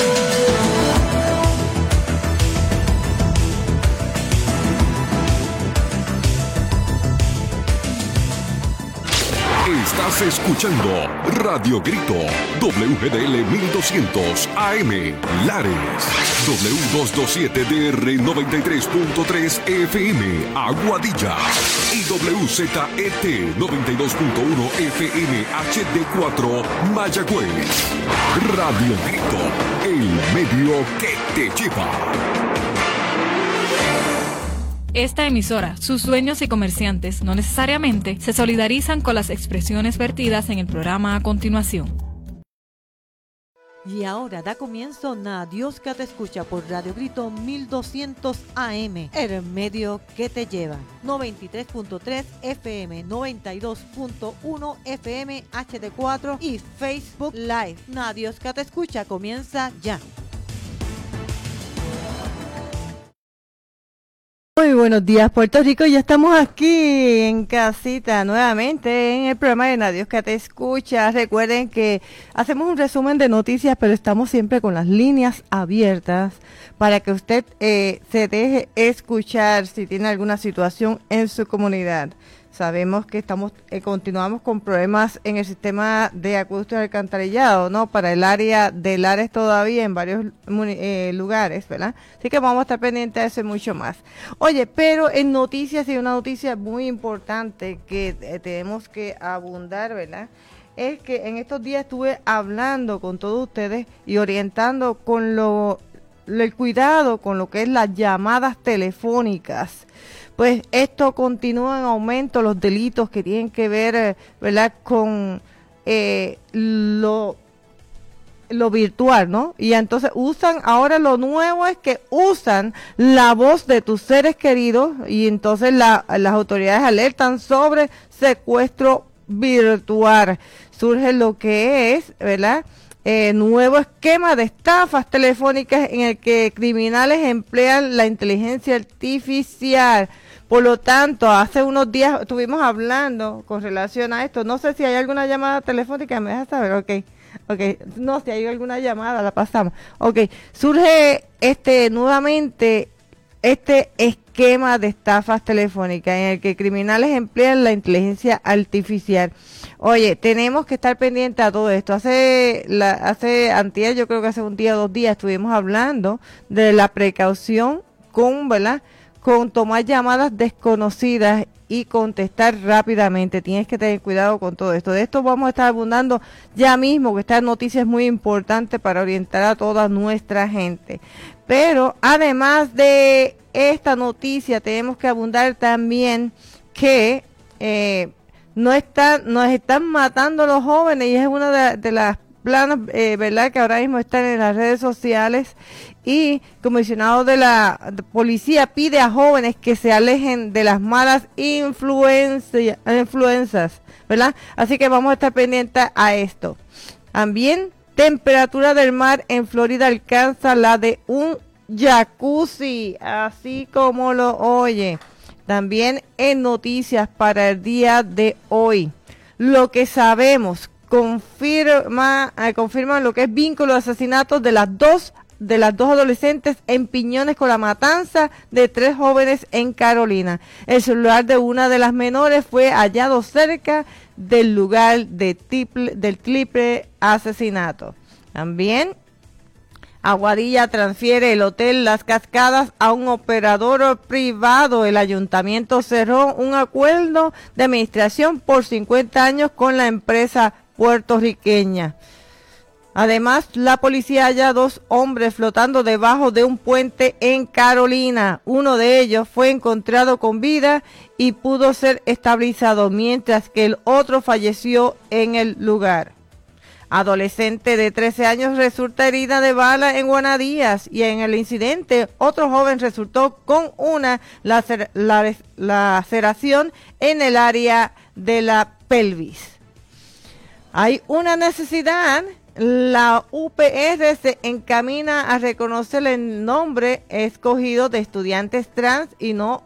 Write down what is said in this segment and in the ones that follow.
Estás escuchando Radio Grito, WGDL 1200 AM, Lares, W227DR 93.3 FM, Aguadilla, y WZET 92.1 FM HD4, Mayagüez. Radio Grito, el medio que te lleva. Esta emisora, sus dueños y comerciantes no necesariamente se solidarizan con las expresiones vertidas en el programa a continuación. Y ahora da comienzo Na Dios que te escucha por Radio Grito 1200 AM, el medio que te lleva. 93.3 FM, 92.1 FM HD4 y Facebook Live. Na Dios que te escucha comienza ya. Muy buenos días, Puerto Rico. Ya estamos aquí en casita nuevamente en el programa de Na Dios que te escucha. Recuerden que hacemos un resumen de noticias, pero estamos siempre con las líneas abiertas para que usted se deje escuchar si tiene alguna situación en su comunidad. Sabemos que continuamos con problemas en el sistema de acueductos y alcantarillado, ¿no? Para el área de Lares todavía en varios lugares, ¿verdad? Así que vamos a estar pendientes de eso y mucho más. Oye, pero en noticias, y una noticia muy importante que tenemos que abundar, ¿verdad? Es que en estos días estuve hablando con todos ustedes y orientando con el cuidado con lo que es las llamadas telefónicas. Pues esto continúa en aumento, los delitos que tienen que ver, ¿verdad?, con lo virtual, ¿no? Y entonces ahora lo nuevo es que usan la voz de tus seres queridos y entonces las autoridades alertan sobre secuestro virtual. Surge lo que es, ¿verdad?, nuevo esquema de estafas telefónicas en el que criminales emplean la inteligencia artificial. Por lo tanto, hace unos días estuvimos hablando con relación a esto. No sé si hay alguna llamada telefónica, me dejas saber. Ok. No, si hay alguna llamada, la pasamos. Ok, surge nuevamente este esquema de estafas telefónicas en el que criminales emplean la inteligencia artificial. Oye, tenemos que estar pendientes a todo esto. Antier, yo creo que hace un día o 2 días estuvimos hablando de la precaución con tomar llamadas desconocidas y contestar rápidamente. Tienes que tener cuidado con todo esto. De esto vamos a estar abundando ya mismo, que esta noticia es muy importante para orientar a toda nuestra gente. Pero además de esta noticia, tenemos que abundar también que nos están matando los jóvenes, y es una de las planas, ¿verdad?, que ahora mismo están en las redes sociales. Y el comisionado de la policía pide a jóvenes que se alejen de las malas influencias, ¿verdad? Así que vamos a estar pendientes a esto. También, temperatura del mar en Florida alcanza la de un jacuzzi, así como lo oye. También en noticias para el día de hoy, lo que sabemos confirma lo que es vínculo de asesinatos de las dos adolescentes en Piñones con la matanza de 3 jóvenes en Carolina. El celular de una de las menores fue hallado cerca del lugar del triple asesinato. También, Aguadilla transfiere el hotel Las Cascadas a un operador privado. El ayuntamiento cerró un acuerdo de administración por 50 años con la empresa puertorriqueña. Además, la policía halla 2 hombres flotando debajo de un puente en Carolina. Uno de ellos fue encontrado con vida y pudo ser estabilizado, mientras que el otro falleció en el lugar. Adolescente de 13 años resulta herida de bala en Guanadías, y en el incidente otro joven resultó con una laceración en el área de la pelvis. Hay una necesidad. La UPR se encamina a reconocer el nombre escogido de estudiantes trans y no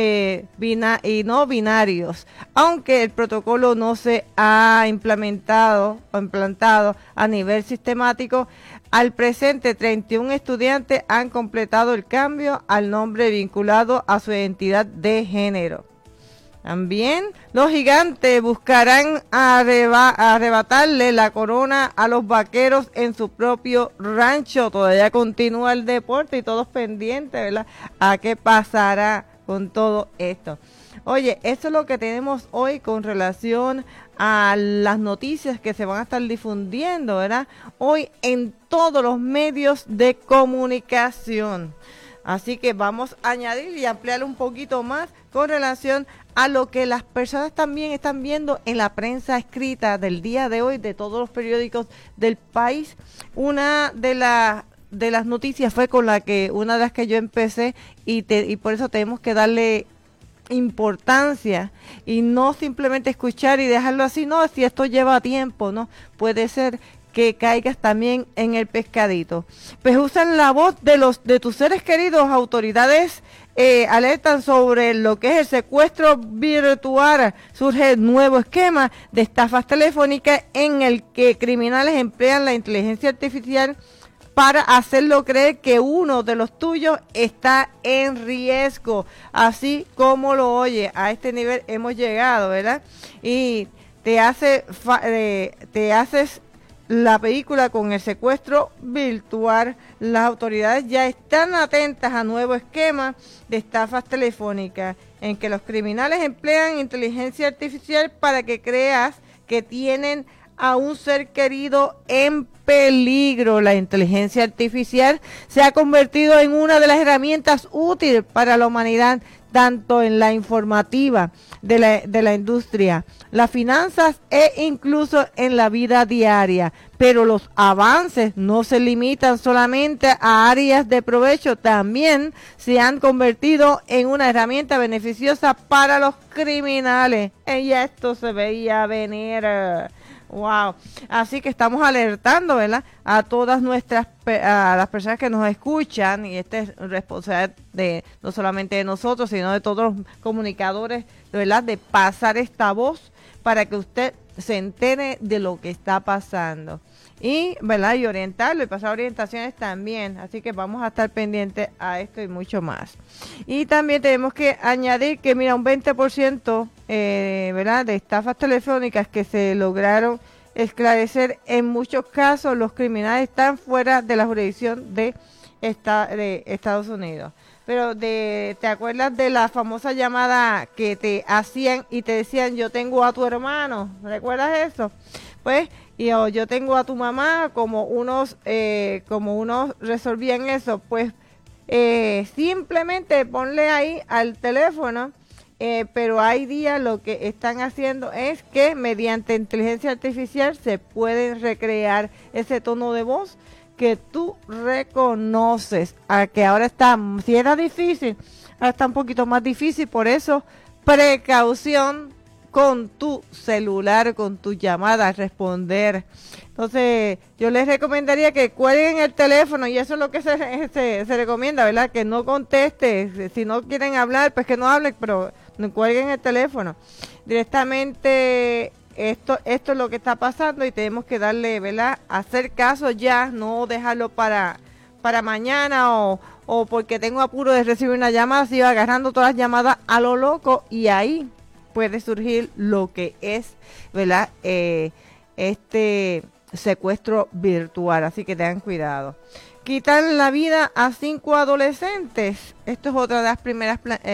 binarios, aunque el protocolo no se ha implantado a nivel sistemático. Al presente, 31 estudiantes han completado el cambio al nombre vinculado a su identidad de género. También los gigantes buscarán arrebatarle la corona a los vaqueros en su propio rancho. Todavía continúa el deporte y todos pendientes, ¿verdad?, a qué pasará con todo esto. Oye, eso es lo que tenemos hoy con relación a las noticias que se van a estar difundiendo, ¿verdad?, hoy en todos los medios de comunicación. Así que vamos a añadir y ampliar un poquito más con relación a lo que las personas también están viendo en la prensa escrita del día de hoy, de todos los periódicos del país. Una de las noticias fue con una de las que yo empecé y por eso tenemos que darle importancia y no simplemente escuchar y dejarlo así. No, si esto lleva tiempo, no, puede ser que caigas también en el pescadito. Pues usan la voz de tus seres queridos. Autoridades alertan sobre lo que es el secuestro virtual. Surge nuevo esquema de estafas telefónicas en el que criminales emplean la inteligencia artificial para hacerlo creer que uno de los tuyos está en riesgo. Así como lo oye, a este nivel hemos llegado, ¿verdad? Y te haces la película con el secuestro virtual. Las autoridades ya están atentas a nuevo esquema de estafas telefónicas en que los criminales emplean inteligencia artificial para que creas que tienen a un ser querido en peligro. La inteligencia artificial se ha convertido en una de las herramientas útiles para la humanidad, tanto en la informativa de la industria, las finanzas e incluso en la vida diaria. Pero los avances no se limitan solamente a áreas de provecho, también se han convertido en una herramienta beneficiosa para los criminales. Y esto se veía venir. Wow, así que estamos alertando, ¿verdad?, a todas a las personas que nos escuchan, y esta es responsabilidad de no solamente de nosotros, sino de todos los comunicadores, ¿verdad?, de pasar esta voz para que usted se entere de lo que está pasando y, ¿verdad?, y orientarlo y pasar orientaciones también. Así que vamos a estar pendientes a esto y mucho más. Y también tenemos que añadir que, mira, un 20% ¿verdad?, de estafas telefónicas que se lograron esclarecer. En muchos casos los criminales están fuera de la jurisdicción de Estados Unidos. Pero ¿te acuerdas de la famosa llamada que te hacían y te decían: yo tengo a tu hermano? ¿Recuerdas eso? Pues, yo tengo a tu mamá, como unos resolvían eso. Pues simplemente ponle ahí al teléfono. Pero hay días lo que están haciendo es que mediante inteligencia artificial se pueden recrear ese tono de voz que tú reconoces. A que ahora está, si era difícil, ahora está un poquito más difícil. Por eso, precaución con tu celular, con tu llamada, responder. Entonces, yo les recomendaría que cuelguen el teléfono, y eso es lo que se recomienda, ¿verdad? Que no conteste. Si no quieren hablar, pues que no hablen, pero no cuelguen el teléfono. Directamente, esto es lo que está pasando y tenemos que darle, ¿verdad?, hacer caso ya, no dejarlo para mañana o porque tengo apuro de recibir una llamada, sigo agarrando todas las llamadas a lo loco, y ahí puede surgir lo que es, ¿verdad?, este secuestro virtual. Así que tengan cuidado. Quitan la vida a 5 adolescentes. Esto es otra de las primeras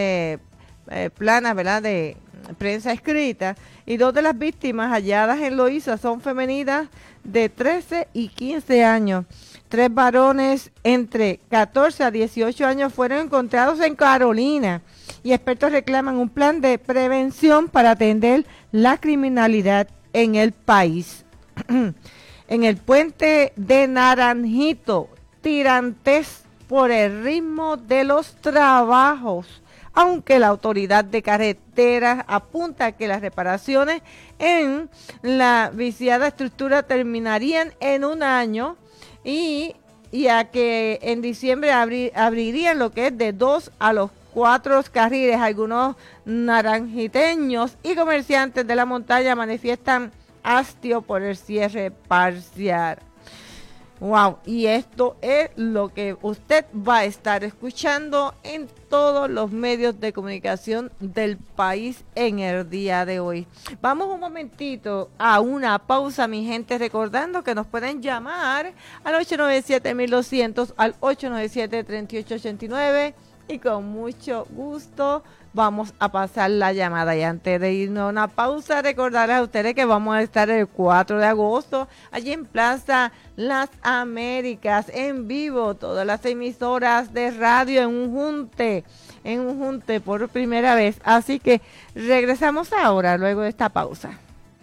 planas, ¿verdad?, de prensa escrita. Y 2 de las víctimas halladas en Loíza son femeninas de 13 y 15 años. 3 varones entre 14 a 18 años fueron encontrados en Carolina. Y expertos reclaman un plan de prevención para atender la criminalidad en el país. En el puente de Naranjito, tirantes por el ritmo de los trabajos. Aunque la autoridad de carreteras apunta que las reparaciones en la viciada estructura terminarían en un año y a que en diciembre abrirían lo que es de 2 a los 4 carriles. Algunos naranjiteños y comerciantes de la montaña manifiestan hastio por el cierre parcial. Wow, y esto es lo que usted va a estar escuchando en todos los medios de comunicación del país en el día de hoy. Vamos un momentito a una pausa, mi gente, recordando que nos pueden llamar al 897-1200, al 897-3889 y con mucho gusto vamos a pasar la llamada. Y antes de irnos a una pausa, recordarles a ustedes que vamos a estar el 4 de agosto allí en Plaza Las Américas, en vivo, todas las emisoras de radio en un junte por primera vez. Así que regresamos ahora, luego de esta pausa.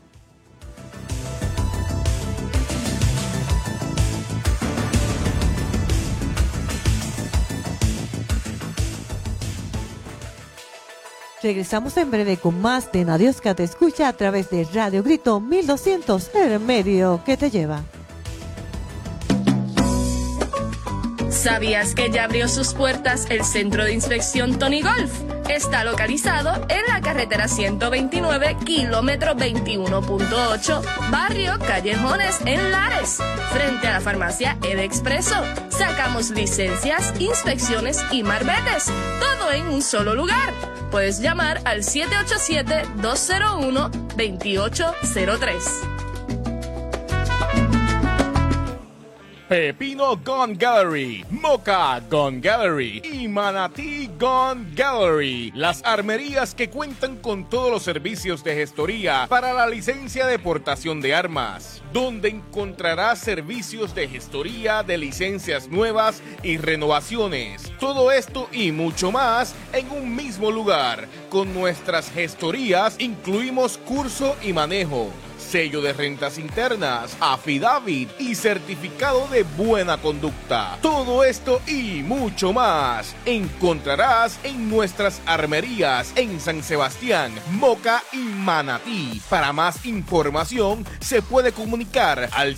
Regresamos en breve con más de Nadios que te escucha a través de Radio Grito 1200, el medio que te lleva. ¿Sabías que ya abrió sus puertas el Centro de Inspección Tony Golf? Está localizado en la carretera 129, kilómetro 21.8, barrio Callejones, en Lares, frente a la farmacia Edexpreso. Sacamos licencias, inspecciones y marbetes, todo en un solo lugar. Puedes llamar al 787-201-2803. Pepino Gun Gallery, Moca Gun Gallery y Manatí Gun Gallery. Las armerías que cuentan con todos los servicios de gestoría para la licencia de portación de armas, donde encontrarás servicios de gestoría de licencias nuevas y renovaciones. Todo esto y mucho más en un mismo lugar. Con nuestras gestorías incluimos curso y manejo, sello de rentas internas, affidavit y certificado de buena conducta. Todo esto y mucho más encontrarás en nuestras armerías en San Sebastián, Moca y Manatí. Para más información se puede comunicar al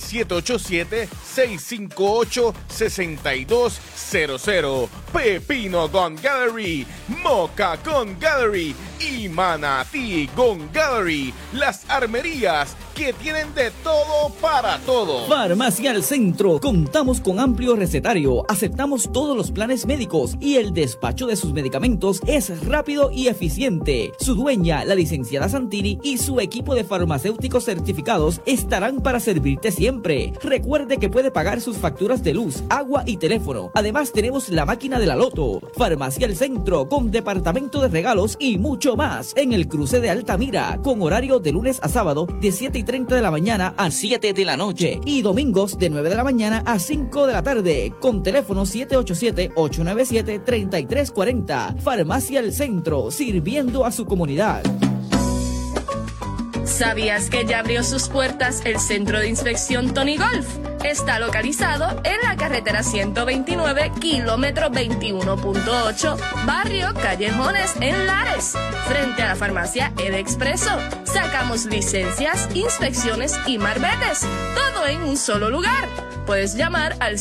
787-658-6200. Pepino Gun Gallery, Moca Gun Gallery y Manatí Gun Gallery. Las armerías que tienen de todo para todo. Farmacia El Centro. Contamos con amplio recetario. Aceptamos todos los planes médicos y el despacho de sus medicamentos es rápido y eficiente. Su dueña, la licenciada Santini, y su equipo de farmacéuticos certificados estarán para servirte siempre. Recuerde que puede pagar sus facturas de luz, agua y teléfono. Además tenemos la máquina de la loto. Farmacia El Centro, con departamento de regalos y mucho más, en el cruce de Altamira, con horario de lunes a sábado de 7:30 de la mañana a 7 de la noche y domingos de 9 de la mañana a 5 de la tarde, con teléfono 787-897-3340. Farmacia El Centro, sirviendo a su comunidad. ¿Sabías que ya abrió sus puertas el Centro de Inspección Tony Golf? Está localizado en la carretera 129, kilómetro 21.8, barrio Callejones, en Lares, frente a la farmacia Edexpreso. Sacamos licencias, inspecciones y marbetes, todo en un solo lugar. Puedes llamar al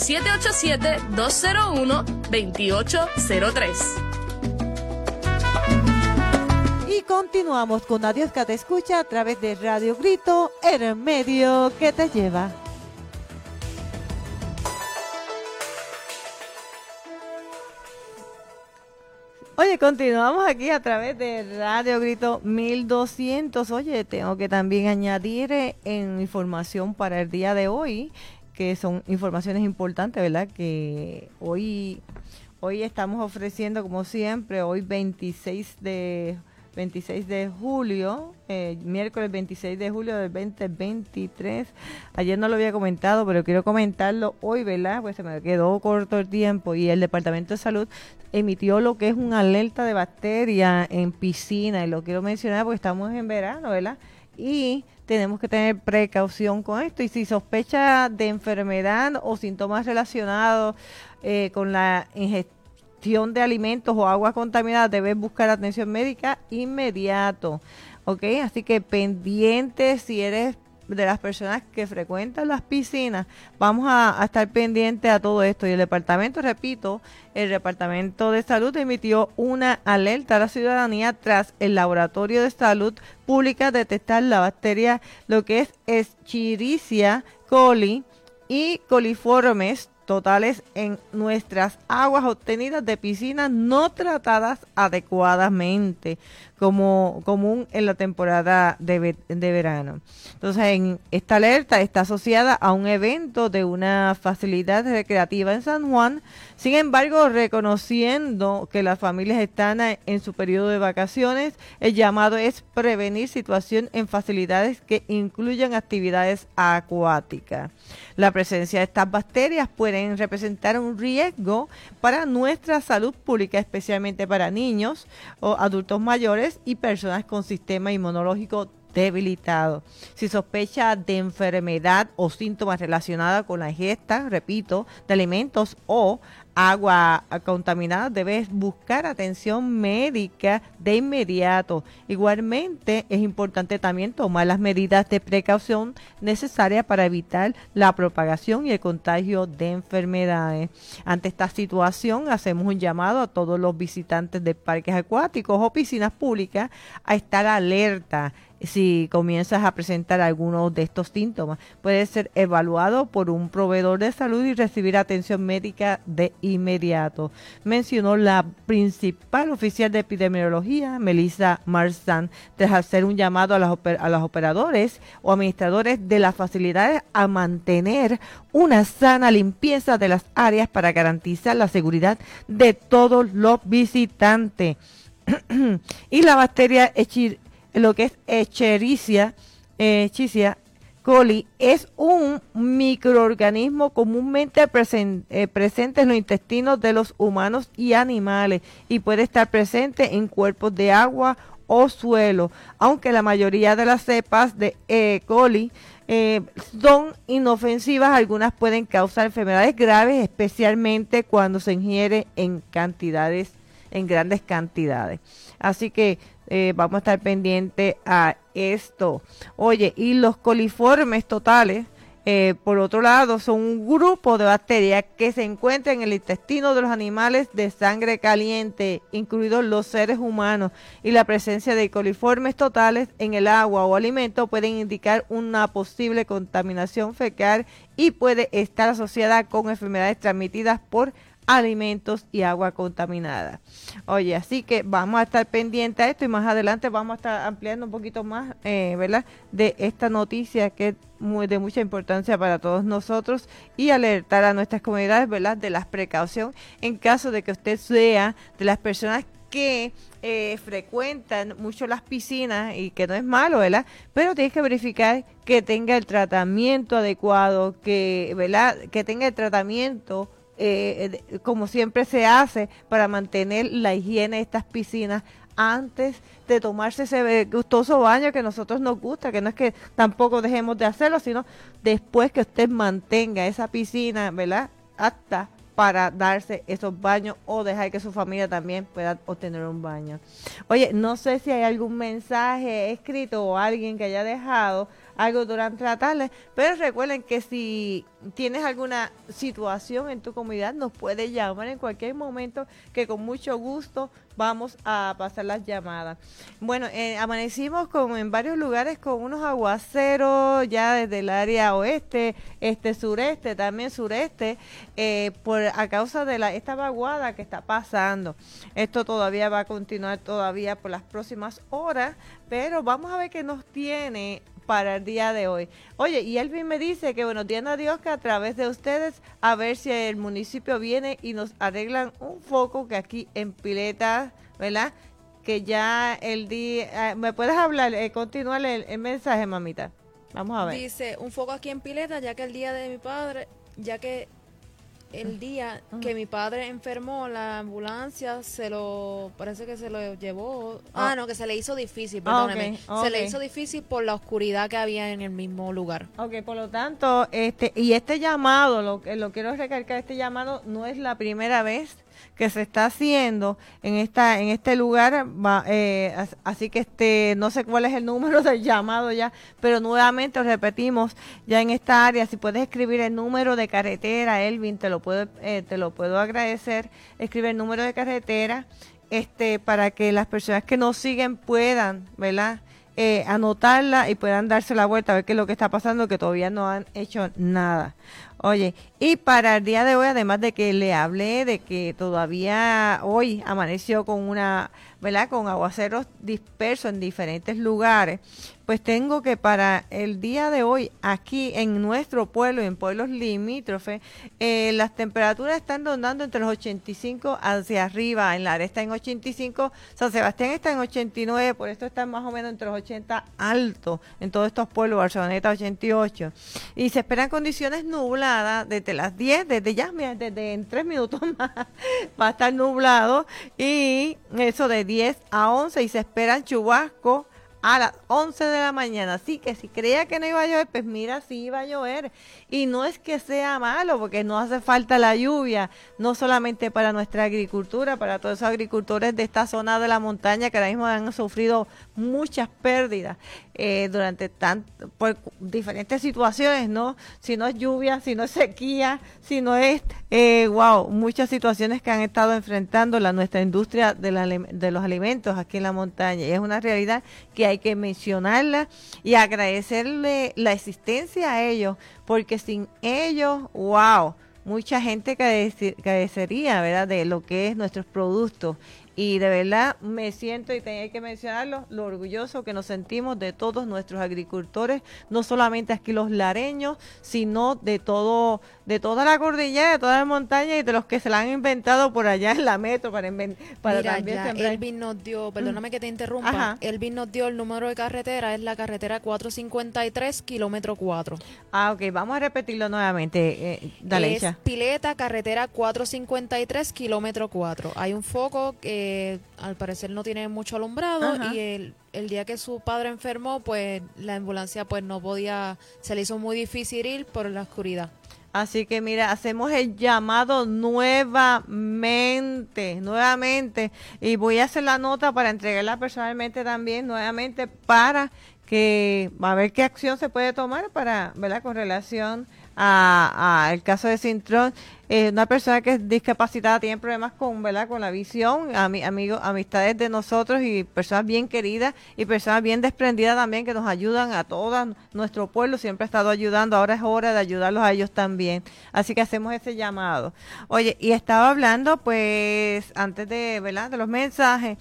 787-201-2803. Y continuamos con Nadios que te escucha a través de Radio Grito, el medio que te lleva. Oye, continuamos aquí a través de Radio Grito 1200. Oye, tengo que también añadir en información para el día de hoy, que son informaciones importantes, ¿verdad? Que hoy estamos ofreciendo, como siempre, hoy 26 de julio, miércoles 26 de julio del 2023. Ayer no lo había comentado, pero quiero comentarlo hoy, ¿verdad? Pues se me quedó corto el tiempo y el Departamento de Salud emitió lo que es una alerta de bacterias en piscina, y lo quiero mencionar porque estamos en verano, ¿verdad? Y tenemos que tener precaución con esto, y si sospecha de enfermedad o síntomas relacionados con la ingestión de alimentos o aguas contaminadas, debes buscar atención médica inmediato, ¿ok? Así que pendiente, si eres de las personas que frecuentan las piscinas, vamos a estar pendientes a todo esto. Y el departamento, repito, el Departamento de Salud emitió una alerta a la ciudadanía tras el Laboratorio de Salud Pública detectar la bacteria, lo que es Escherichia coli, y coliformes totales en nuestras aguas obtenidas de piscinas no tratadas adecuadamente, como común en la temporada de verano. Entonces, esta alerta está asociada a un evento de una facilidad recreativa en San Juan. Sin embargo, reconociendo que las familias están en su periodo de vacaciones, el llamado es prevenir situación en facilidades que incluyan actividades acuáticas. La presencia de estas bacterias pueden representar un riesgo para nuestra salud pública, especialmente para niños o adultos mayores y personas con sistema inmunológico debilitado. Si sospecha de enfermedad o síntomas relacionados con la ingesta, repito, de alimentos o agua contaminada, debes buscar atención médica de inmediato. Igualmente, es importante también tomar las medidas de precaución necesarias para evitar la propagación y el contagio de enfermedades. Ante esta situación, hacemos un llamado a todos los visitantes de parques acuáticos o piscinas públicas a estar alerta. Si comienzas a presentar algunos de estos síntomas, puede ser evaluado por un proveedor de salud y recibir atención médica de inmediato. Mencionó la principal oficial de epidemiología, Melissa Marzán, tras hacer un llamado a los operadores o administradores de las facilidades a mantener una sana limpieza de las áreas para garantizar la seguridad de todos los visitantes. Y la bacteria lo que es Escherichia coli es un microorganismo comúnmente presente en los intestinos de los humanos y animales y puede estar presente en cuerpos de agua o suelo, aunque la mayoría de las cepas de E. coli son inofensivas. Algunas pueden causar enfermedades graves, especialmente cuando se ingiere en grandes cantidades. Así que vamos a estar pendientes a esto. Oye, y los coliformes totales, por otro lado, son un grupo de bacterias que se encuentran en el intestino de los animales de sangre caliente, incluidos los seres humanos, y la presencia de coliformes totales en el agua o alimento pueden indicar una posible contaminación fecal y puede estar asociada con enfermedades transmitidas por alimentos y agua contaminada. Oye, así que vamos a estar pendientes a esto y más adelante vamos a estar ampliando un poquito más, ¿verdad?, de esta noticia que es de mucha importancia para todos nosotros y alertar a nuestras comunidades, ¿verdad?, de las precauciones en caso de que usted sea de las personas que frecuentan mucho las piscinas, y que no es malo, ¿verdad?, pero tienes que verificar que tenga el tratamiento adecuado, ¿verdad?, que tenga el tratamiento como siempre se hace para mantener la higiene de estas piscinas antes de tomarse ese gustoso baño que a nosotros nos gusta, que no es que tampoco dejemos de hacerlo, sino después que usted mantenga esa piscina, ¿verdad?, apta para darse esos baños o dejar que su familia también pueda obtener un baño. Oye, no sé si hay algún mensaje escrito o alguien que haya dejado algo durante la tarde, pero recuerden que si tienes alguna situación en tu comunidad, nos puedes llamar en cualquier momento, que con mucho gusto vamos a pasar las llamadas. Bueno, amanecimos en varios lugares con unos aguaceros ya desde el área oeste, sureste, también sureste, a causa de esta vaguada que está pasando. Esto todavía va a continuar todavía por las próximas horas, pero vamos a ver qué nos tiene para el día de hoy. Oye, y Elvin me dice que buenos días, Dios, que a través de ustedes, a ver si el municipio viene y nos arreglan un foco que aquí en Pileta, ¿verdad?, que ya el día... ¿me puedes hablar, continuar el mensaje, mamita? Vamos a ver. Dice, un foco aquí en Pileta, ya que el día de mi padre, el día que mi padre enfermó, la ambulancia parece que se lo llevó. No, que se le hizo difícil, perdóneme. Se le hizo difícil por la oscuridad que había en el mismo lugar. Ok, por lo tanto, este llamado, lo quiero recalcar, este llamado no es la primera vez que se está haciendo en este lugar, así que no sé cuál es el número del llamado ya, pero nuevamente repetimos, ya en esta área, si puedes escribir el número de carretera, Elvin, te lo puedo agradecer. Escribe el número de carretera, para que las personas que nos siguen puedan, ¿verdad?, anotarla y puedan darse la vuelta a ver qué es lo que está pasando, que todavía no han hecho nada. Oye, y para el día de hoy, además de que le hablé de que todavía hoy amaneció con una, ¿verdad? Con aguaceros dispersos en diferentes lugares, pues tengo que para el día de hoy, aquí en nuestro pueblo y en pueblos limítrofes, las temperaturas están rondando entre los 85 hacia arriba. En Lares está en 85, San Sebastián está en 89, por esto están más o menos entre los 80 altos en todos estos pueblos, Barceloneta 88. Y se esperan condiciones nubladas desde las 10, desde ya, mira, desde en 3 minutos más va a estar nublado, y eso de 10 a 11, y se esperan chubascos a las 11 de la mañana. Así que si creía que no iba a llover, pues mira, sí iba a llover. Y no es que sea malo, porque no hace falta la lluvia, no solamente para nuestra agricultura, para todos esos agricultores de esta zona de la montaña que ahora mismo han sufrido muchas pérdidas durante por diferentes situaciones, ¿no? Si no es lluvia, si no es sequía, si no es, muchas situaciones que han estado enfrentando nuestra industria de los alimentos aquí en la montaña. Y es una realidad que hay que mencionarla y agradecerle la existencia a ellos, porque sin ellos, mucha gente carecería, ¿verdad?, de lo que es nuestros productos. Y de verdad me siento, y tenía que mencionarlo, lo orgulloso que nos sentimos de todos nuestros agricultores, no solamente aquí los lareños, sino de toda la cordillera, de toda la montaña, y de los que se la han inventado por allá en la metro para Mira, también ya sembrar. Elvin nos dio, perdóname que te interrumpa, Ajá. Elvin nos dio el número de carretera, es la carretera 453, kilómetro 4. Ok, vamos a repetirlo nuevamente. Dale, Es Isha. Pileta, carretera 453, kilómetro 4. Hay un foco que al parecer no tiene mucho alumbrado. Ajá. Y el día que su padre enfermó, pues la ambulancia pues no podía, se le hizo muy difícil ir por la oscuridad. Así que mira, hacemos el llamado nuevamente, y voy a hacer la nota para entregarla personalmente también, nuevamente, para que a ver qué acción se puede tomar para, ¿verdad?, con relación a el caso de Cintrón. Una persona que es discapacitada, tiene problemas con la visión, amistades de nosotros y personas bien queridas y personas bien desprendidas también, que nos ayudan a todo nuestro pueblo, siempre ha estado ayudando, ahora es hora de ayudarlos a ellos también, así que hacemos ese llamado. Oye, y estaba hablando pues antes de los mensajes,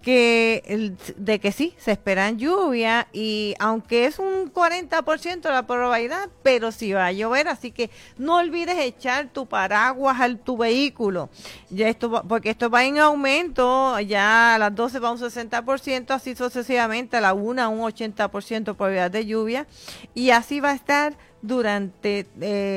de que sí, se esperan lluvia, y aunque es un 40% la probabilidad, pero sí va a llover, así que no olvides echar tu paraguas a tu vehículo, ya porque esto va en aumento, ya a las 12 va un 60%, así sucesivamente, a la 1 un 80% probabilidad de lluvia, y así va a estar durante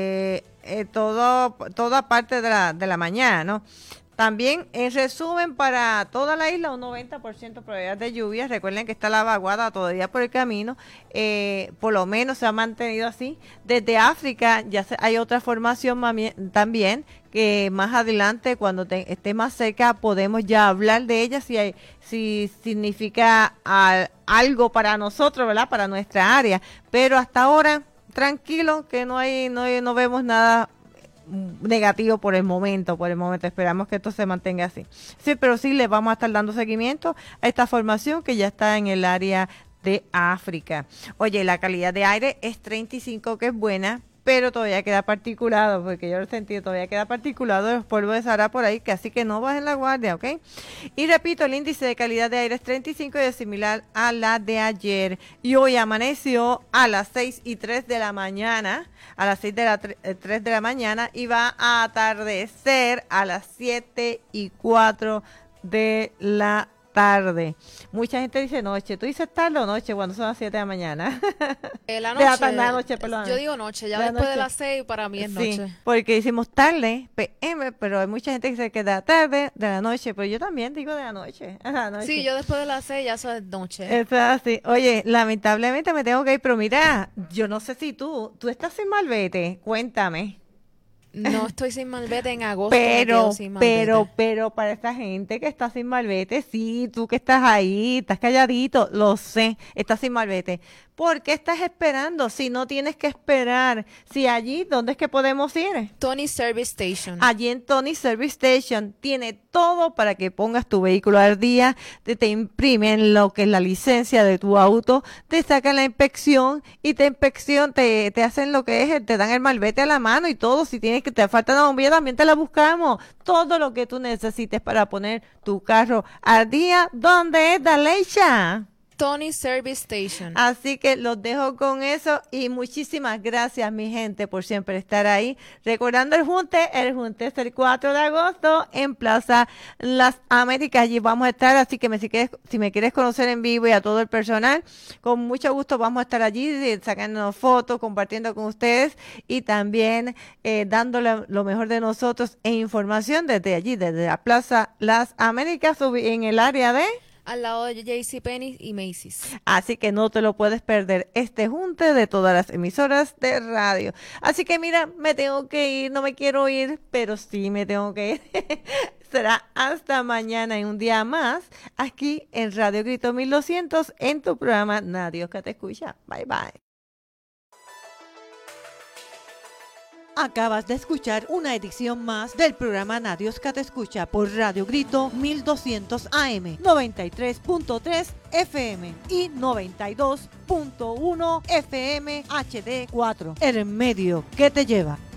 toda parte de la mañana, ¿no? También, en resumen, para toda la isla, un 90% probabilidad de lluvia. Recuerden que está la vaguada todavía por el camino. Por lo menos se ha mantenido así. Desde África ya hay otra formación también, que más adelante, cuando esté más cerca, podemos ya hablar de ella, si significa algo para nosotros, ¿verdad?, para nuestra área. Pero hasta ahora, tranquilo, que no vemos nada negativo por el momento, esperamos que esto se mantenga así. Sí, pero sí le vamos a estar dando seguimiento a esta formación que ya está en el área de África. Oye, la calidad de aire es 35, que es buena, pero todavía queda particulado, porque yo lo sentí, todavía queda particulado los polvos de Sahara por ahí, que así que no bajen la guardia, ¿ok? Y repito, el índice de calidad de aire es 35 y es similar a la de ayer. Y hoy amaneció a las 6:03 de la mañana, a las 6:03 de la mañana, y va a atardecer a las 7:04 de la tarde. Mucha gente dice noche. ¿Tú dices tarde o noche cuando son las 7 de la mañana? La noche, perdón. Yo digo noche, ya después de las 6 para mí es noche. Sí, porque decimos tarde, PM, pero hay mucha gente que se queda tarde de la noche, pero yo también digo de la noche. Sí, yo después de las 6 ya eso es noche. Eso es así. Oye, lamentablemente me tengo que ir, pero mira, yo no sé si tú estás sin malvete, cuéntame. No estoy sin malvete en agosto. Pero para esta gente que está sin malvete, sí, tú que estás ahí, estás calladito, lo sé, estás sin malvete. ¿Por qué estás esperando? Si no tienes que esperar. Si allí, ¿dónde es que podemos ir? Tony Service Station. Allí en Tony Service Station tiene todo para que pongas tu vehículo al día, te imprimen lo que es la licencia de tu auto, te sacan la inspección y te hacen lo que es, te dan el malvete a la mano y todo. Si tienes que te falta una bombilla, también te la buscamos. Todo lo que tú necesites para poner tu carro al día. ¿Dónde es, Daleisha? Tony Service Station. Así que los dejo con eso y muchísimas gracias, mi gente, por siempre estar ahí. Recordando el junte es el 4 de agosto en Plaza Las Américas. Allí vamos a estar, así que si me quieres conocer en vivo y a todo el personal, con mucho gusto vamos a estar allí sacando fotos, compartiendo con ustedes y también dándole lo mejor de nosotros e información desde allí, desde la Plaza Las Américas, en el área de... al lado de JCPenney y Macy's. Así que no te lo puedes perder, este junte de todas las emisoras de radio. Así que mira, me tengo que ir, no me quiero ir, pero sí me tengo que ir. Será hasta mañana en un día más, aquí en Radio Grito 1200, en tu programa Nadie que te escucha. Bye, bye. Acabas de escuchar una edición más del programa Nadios que te escucha por Radio Grito 1200 AM, 93.3 FM y 92.1 FM HD4. El medio que te lleva.